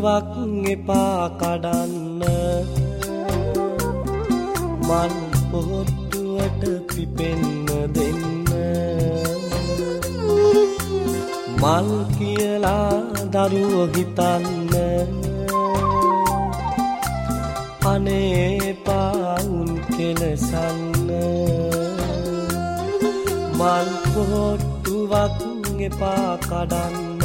පොහොට්ටුවක් එපා කඩන්න මල් පොහොට්ටුවට පිපෙන්න දෙන්න මල් කියලා දරුවෝ හිතන්න අනේ පාවුන් කෙලසන්න මල් පොහොට්ටුවක් එපා කඩන්න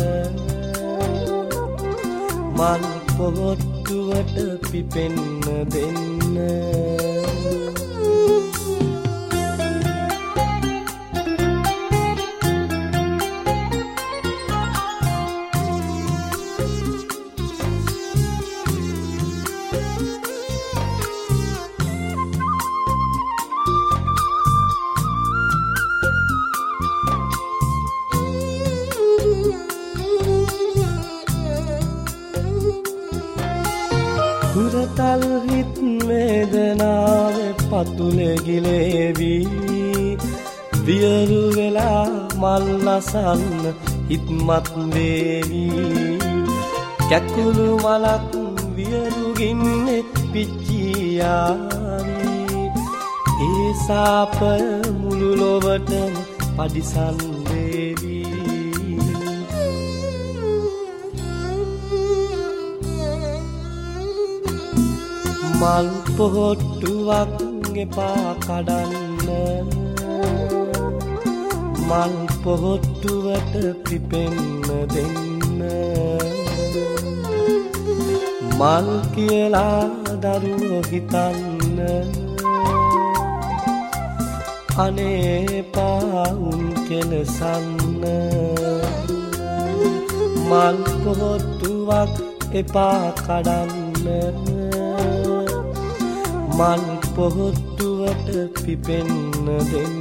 මල් පොහොට්ටුවට පිපෙන්න දෙන්න හුරතල් හිත් වේදනාවේ පතුලේ ගිලේවි වියරු වෙලා මල් නසන්න හිත්මත් වේවි කැකුළු මලක් වියරු ගින්නේ පිච්චියාවි ඒ සාපය මුළු ලොවටම පදිසන් වේවි මල් පොහොට්ටුවක් එපා කඩන්න මල් පොහොට්ටුවට පිපෙන්න දෙන්න මල් කියලා දරුවෝ හිතන්න අනේ පාවුන් කෙලසන්න මල් පොහොට්ටුවක් එපා කඩන්න මල් පොහොට්ටුවට පිපෙන්න දෙන්න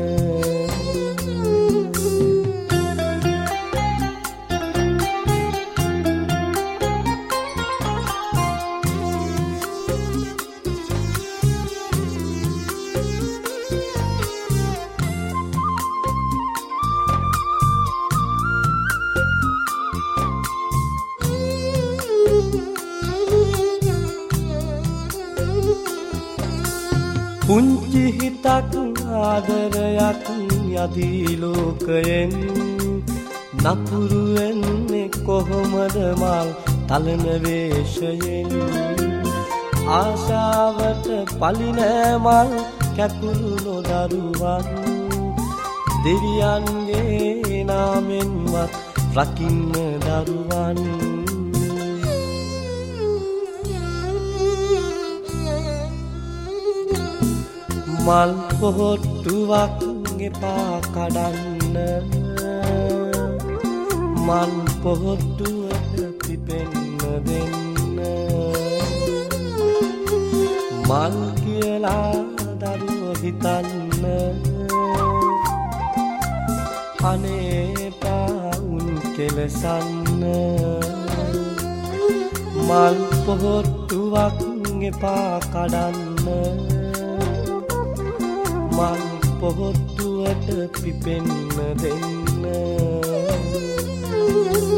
පුංචි හිතක් ආදරයක් යදී ලෝකයෙන් නපුරු වෙන්නේ කොහොමද මල් තලන වේශයෙන් ආශාවට පලින මල් කැකුළු නොදරුවන් දෙවියන්ගේ නාමෙන්වත් රකින්න දරුවන් මල් පොහොට්ටුවක් එපා කඩන්න මල් පොහොට්ටුවට පිපෙන්න දෙන්න මල් කියලා දරුවෝ හිතන්න අනේ පාවුන් කෙලසන්න මල් පොහොට්ටුවක් එපා කඩන්න මල් පොහොට්ටුවට පිපෙන්න දෙන්න